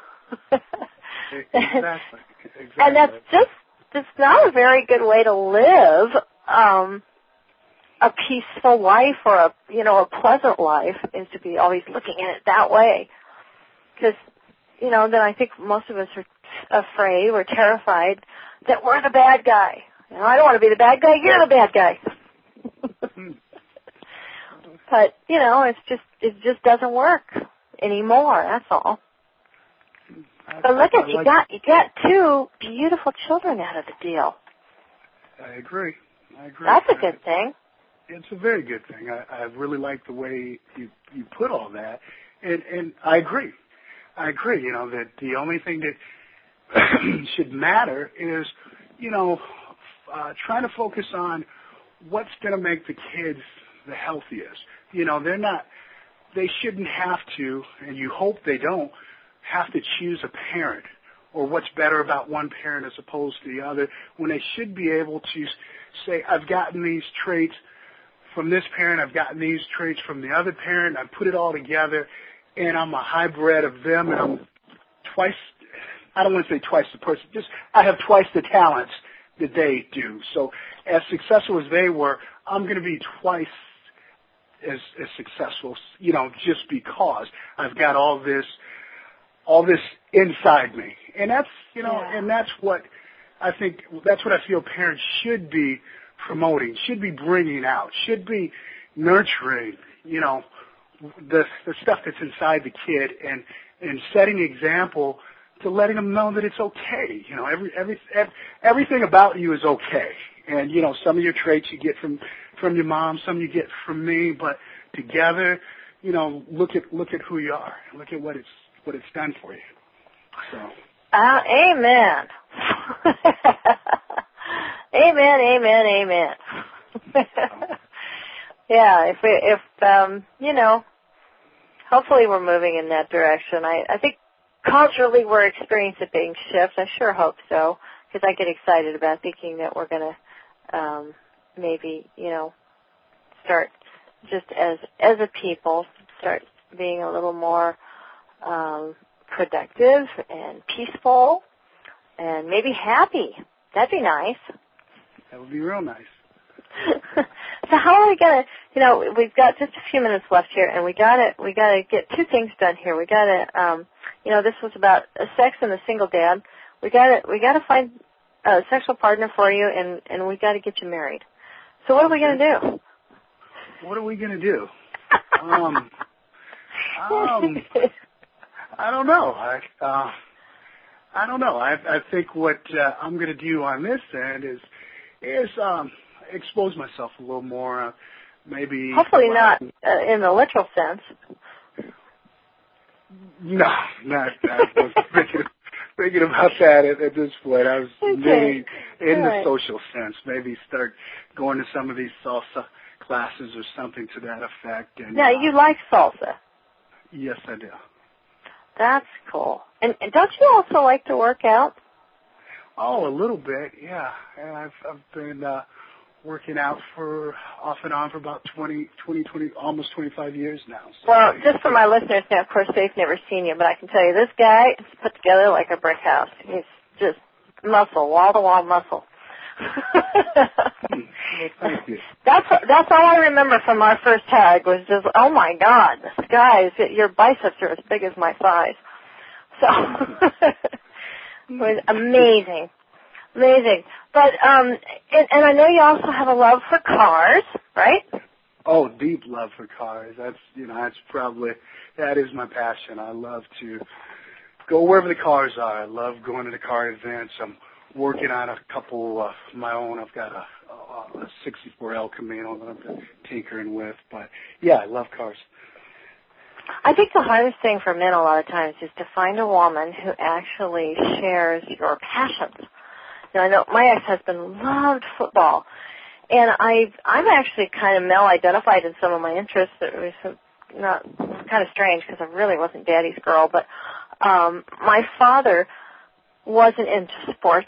Exactly. Exactly. And that's just It's not a very good way to live um, a peaceful life or a you know a pleasant life, is to be always looking at it that way. Because you know then I think most of us are afraid, we're terrified that we're the bad guy. You know, I don't want to be the bad guy. You're the bad guy. But you know, it's just it just doesn't work anymore. That's all. But look at you like got you got two beautiful children out of the deal. I agree. I agree. That's a good thing. It's a very good thing. I, I really like the way you you put all that, and and I agree. I agree. You know that the only thing that should matter is, you know, uh, trying to focus on what's going to make the kids the healthiest. You know, they're not. They shouldn't have to, and you hope they don't have to choose a parent or what's better about one parent as opposed to the other, when they should be able to say, I've gotten these traits from this parent, I've gotten these traits from the other parent, I put it all together, and I'm a hybrid of them, and I'm twice, I don't want to say twice the person, just I have twice the talents that they do. So as successful as they were, I'm going to be twice as, as successful, you know, just because I've got all this, all this inside me. And that's, you know, yeah. and that's what I think, that's what I feel parents should be promoting, should be bringing out, should be nurturing, you know, the the stuff that's inside the kid, and and setting an example to letting them know that it's okay. You know, every every everything about you is okay. And you know, some of your traits you get from from your mom, some you get from me, but together, you know, look at look at who you are. Look at what it's what it's done for you. So. Uh, amen. Amen, amen, amen. Yeah, if we, if um, you know, hopefully we're moving in that direction. I, I think culturally we're experiencing big shifts. I sure hope so, because I get excited about thinking that we're going to um, maybe, you know, start just as as a people, start being a little more um, productive and peaceful and maybe happy. That'd be nice. That would be real nice. So how are we gonna? You know, we've got just a few minutes left here, and we gotta we gotta get two things done here. We gotta, um, you know, this was about sex and a single dad. We gotta we gotta find a sexual partner for you, and and we gotta get you married. So what are we gonna do? What are we gonna do? um, um, I don't know. I uh, I don't know. I I think what uh, I'm gonna do on this end is is um. expose myself a little more, uh, maybe. Hopefully not uh, in the literal sense. No, not. I wasn't thinking, thinking about that at, at this point. I was okay. maybe in All the right. social sense. Maybe start going to some of these salsa classes or something to that effect. And, now, uh, you like salsa? Yes, I do. That's cool. And, and don't you also like to work out? Oh, a little bit, yeah. And I've I've been. Uh, working out for off and on for about twenty, twenty, twenty, almost twenty-five years now. So. Well, just for my listeners now, of course, they've never seen you, but I can tell you this guy is put together like a brick house. He's just muscle, wall-to-wall muscle. Well, thank you. That's that's all I remember from our first tag was just, oh my God, this guy, is, your biceps are as big as my thighs. So it was amazing. Amazing. But, um, and, and I know you also have a love for cars, right? Oh, deep love for cars. That's, you know, that's probably, that is my passion. I love to go wherever the cars are. I love going to the car events. I'm working on a couple of my own. I've got a, a, a sixty-four El Camino that I'm tinkering with. But, yeah, I love cars. I think the hardest thing for men a lot of times is to find a woman who actually shares your passions. You know, I know my ex-husband loved football, and I, I'm actually kind of male-identified in some of my interests. It was not kind of strange because I really wasn't daddy's girl, but um, my father wasn't into sports,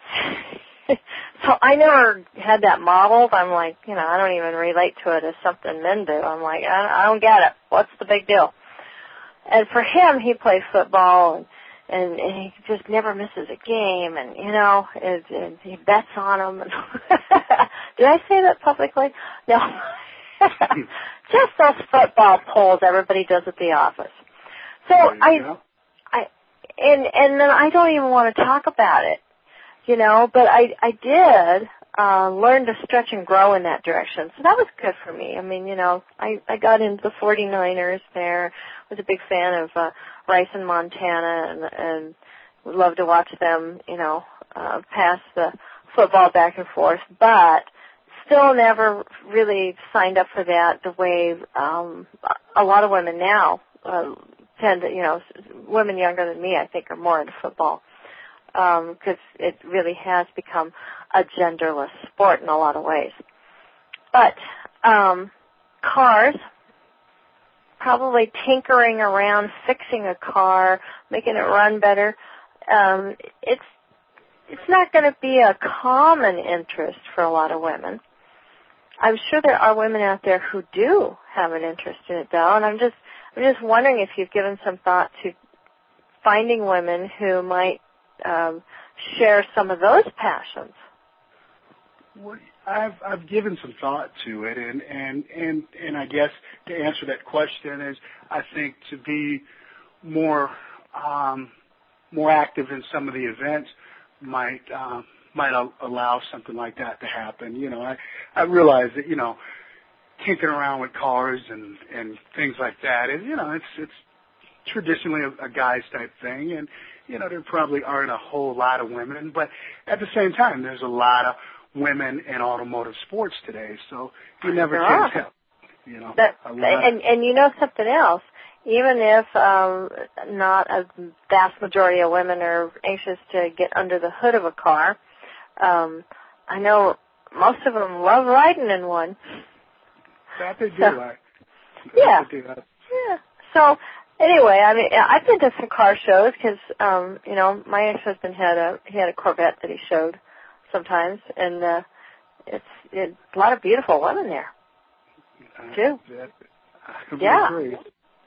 so I never had that modeled. I'm like, you know, I don't even relate to it as something men do. I'm like, I, I don't get it. What's the big deal? And for him, he played football, and And, and he just never misses a game, and, you know, and, and he bets on them. And did I say that publicly? No. Just those football polls everybody does at the office. So I, go. I, and, and then I don't even want to talk about it, you know, but I, I did uh, learn to stretch and grow in that direction. So that was good for me. I mean, you know, I, I got into the forty-niners there, was a big fan of uh, Rice in Montana, and, and would love to watch them, you know, uh, pass the football back and forth, but still never really signed up for that the way um, a lot of women now uh, tend to, you know, women younger than me, I think, are more into football because um, it really has become a genderless sport in a lot of ways. But um, cars, probably tinkering around, fixing a car, making it run better. um, it's it's not going to be a common interest for a lot of women. I'm sure there are women out there who do have an interest in it, though, and I'm just I'm just wondering if you've given some thought to finding women who might um, share some of those passions. Well, I've I've given some thought to it, and and and and I guess to answer that question is, I think to be more um, more active in some of the events might um, might allow something like that to happen. You know, I I realize that you know, tinkering around with cars and and things like that is you know it's it's traditionally a, a guy's type thing, and you know there probably aren't a whole lot of women, but at the same time there's a lot of women in automotive sports today, so you never can tell. You know, that, and and you know something else. Even if um, not a vast majority of women are anxious to get under the hood of a car, um, I know most of them love riding in one. That they do. So, I, yeah. they do that. Yeah. So anyway, I mean, I've been to some car shows because um, you know my ex-husband had a he had a Corvette that he showed sometimes, and uh, it's, it's a lot of beautiful women there too. Uh, that, I would yeah. agree.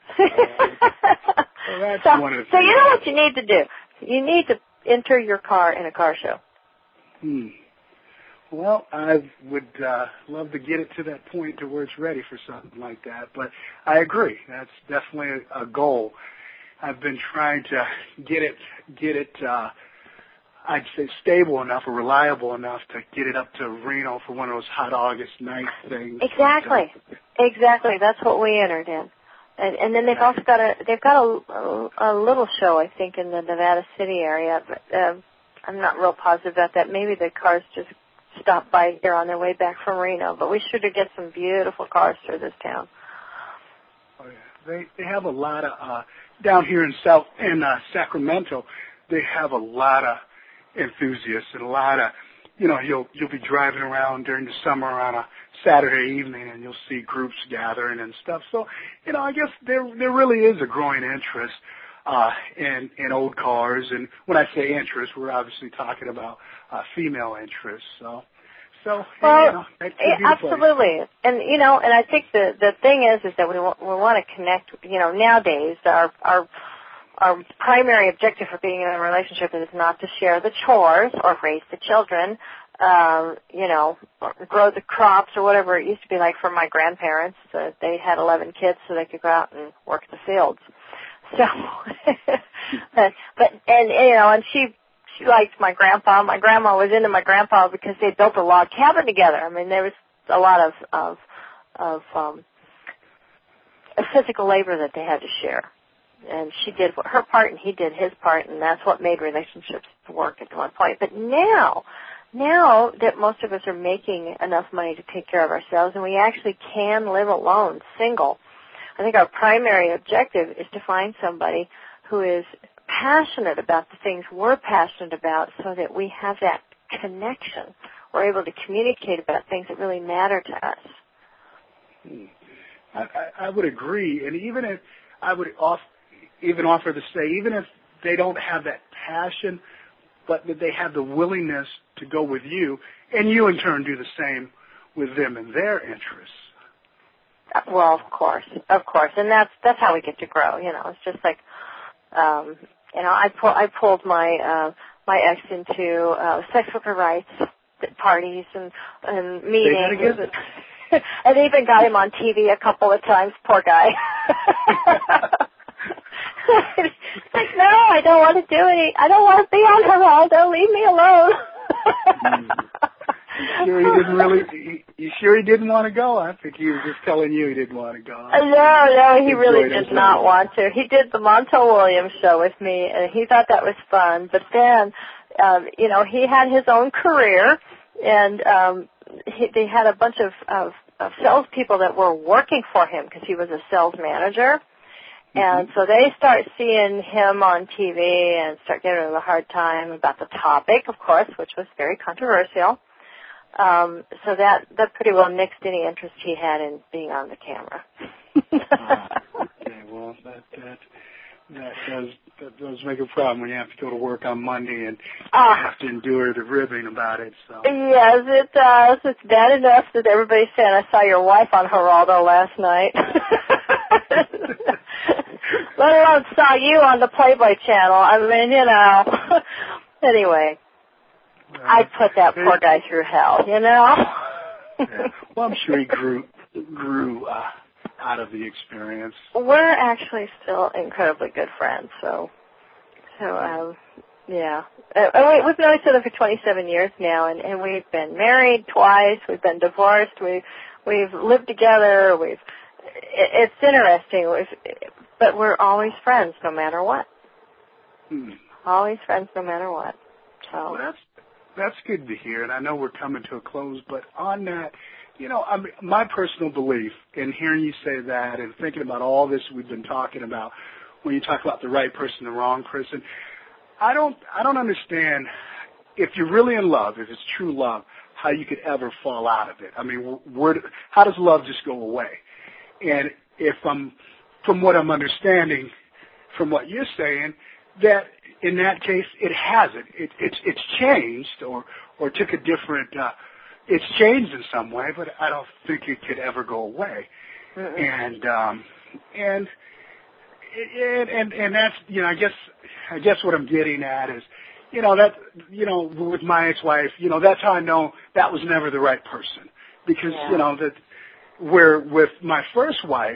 well, that's so, one of the so things. you know what you need to do? You need to enter your car in a car show. Hmm. Well, I would uh, love to get it to that point to where it's ready for something like that. But I agree. That's definitely a, a goal. I've been trying to get it, get it, uh, I'd say stable enough or reliable enough to get it up to Reno for one of those hot August night things. Exactly. Exactly. That's what we entered in. And, and then they've also got a they've got a, a, a little show, I think, in the Nevada City area. But uh, I'm not real positive about that. Maybe the cars just stopped by here on their way back from Reno. But we sure do get some beautiful cars through this town. Oh yeah, they they have a lot of uh, down here in South in uh, Sacramento. They have a lot of enthusiasts and a lot of you know you'll you'll be driving around during the summer on a Saturday evening, and you'll see groups gathering and stuff. So, you know, I guess there there really is a growing interest uh, in in old cars. And when I say interest, we're obviously talking about uh, female interest. So, so well, you know, that could be the absolutely. place. And you know, and I think the the thing is, is that we want, we want to connect. You know, nowadays our our our primary objective for being in a relationship is not to share the chores or raise the children. Um, you know, grow the crops or whatever it used to be like for my grandparents. Uh, they had eleven kids so they could go out and work the fields. So, but, but, and, you know, and she, she liked my grandpa. My grandma was into my grandpa because they built a log cabin together. I mean, there was a lot of, of, of, um, physical labor that they had to share. And she did her part and he did his part, and that's what made relationships work at one point. But now, Now that most of us are making enough money to take care of ourselves and we actually can live alone, single, I think our primary objective is to find somebody who is passionate about the things we're passionate about so that we have that connection. We're able to communicate about things that really matter to us. Hmm. I, I, I would agree. And even if I would off, even offer to say, even if they don't have that passion, but that they have the willingness to go with you, and you in turn do the same with them and their interests. Well, of course, of course, and that's that's how we get to grow. You know, it's just like, um, you know, I pull, I pulled my uh, my ex into uh, sex worker rights parties and and meetings, and, and even got him on T V a couple of times. Poor guy. It's like, no, I don't want to do it. I don't want to be on Geraldo. Leave me alone. You sure he didn't really? You, you sure he didn't want to go? I think he was just telling you he didn't want to go. Uh, no, no, he really did not want to. He did the Montel Williams show with me, and he thought that was fun. But then, um, you know, he had his own career, and um, he, they had a bunch of, of, of salespeople that were working for him because he was a sales manager. And mm-hmm. so they start seeing him on T V and start giving him a hard time about the topic, of course, which was very controversial. Um, so that, that pretty well nixed any interest he had in being on the camera. ah, okay, well, that, that, that does that does make a problem when you have to go to work on Monday and uh, have to endure the ribbing about it. So yes, it does. It's bad enough that everybody's saying I saw your wife on Geraldo last night. Let alone saw you on the Playboy channel. I mean, you know. Anyway, uh, I put that poor guy through hell, you know. Yeah. Well, I'm sure he grew grew uh, out of the experience. We're actually still incredibly good friends, so so um, yeah. Uh, we, we've known each other for twenty-seven years now, and, and we've been married twice. We've been divorced. We we've lived together. We've it, it's interesting. We've, but we're always friends, no matter what. Hmm. Always friends, no matter what. So well, that's that's good to hear, and I know we're coming to a close. But on that, you know, I mean, my personal belief in hearing you say that and thinking about all this we've been talking about, when you talk about the right person, the wrong person, I don't I don't understand if you're really in love, if it's true love, how you could ever fall out of it. I mean, where, how does love just go away? And if I'm, from what I'm understanding, from what you're saying, that in that case it hasn't. It, it's it's changed or or took a different. Uh, it's changed in some way, but I don't think it could ever go away. Mm-hmm. And um, and and and and that's you know I guess I guess what I'm getting at is. You know, that, you know, with my ex-wife, you know, that's how I know that was never the right person. Because, yeah. you know, that where with my first wife,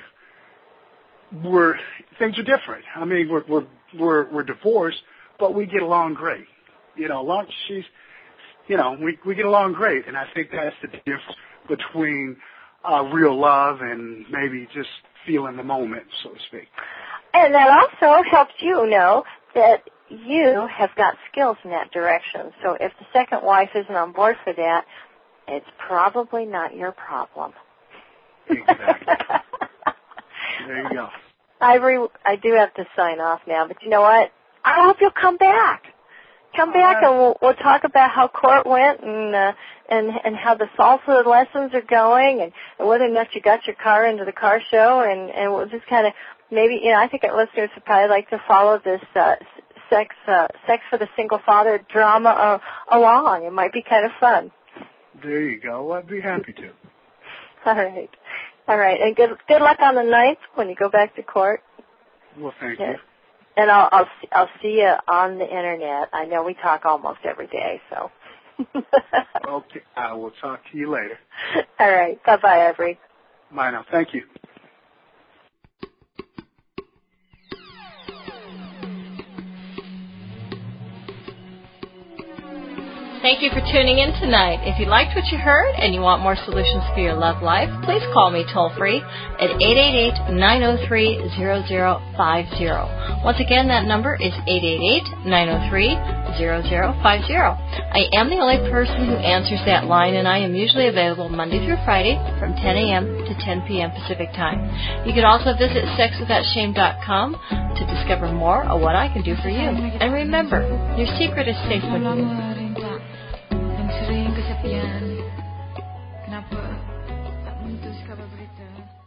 we're, things are different. I mean, we're, we're, we're, we're divorced, but we get along great. You know, long, she's, you know, we, we get along great. And I think that's the difference between uh, real love and maybe just feeling the moment, so to speak. And that also helps you know that you have got skills in that direction. So if the second wife isn't on board for that, it's probably not your problem. Exactly. There you go. Ivory, I do have to sign off now, but you know what? I hope you'll come back. Come back uh, and we'll, we'll talk about how court went and uh, and and how the salsa lessons are going and, and whether or not you got your car into the car show and, and we'll just kind of maybe, you know, I think our listeners would probably like to follow this uh, sex uh, sex for the single father drama uh, along. It might be kind of fun. There you go. I'd be happy to. All right. All right. And good good luck on the ninth when you go back to court. Well, thank yeah. you. And I'll I'll see, I'll see you on the internet. I know we talk almost every day, so. Okay. I will talk to you later. All right. Bye-bye, Ivory. Bye now. Thank you. Thank you for tuning in tonight. If you liked what you heard and you want more solutions for your love life, please call me toll-free at eight eight eight, nine oh three, zero zero five zero. Once again, that number is eight eight eight, nine oh three, zero zero five zero. I am the only person who answers that line, and I am usually available Monday through Friday from ten a.m. to ten p.m. Pacific Time. You can also visit sex without shame dot com to discover more of what I can do for you. And remember, your secret is safe with you. Sering kesepian, kenapa tak memutus kabar berita?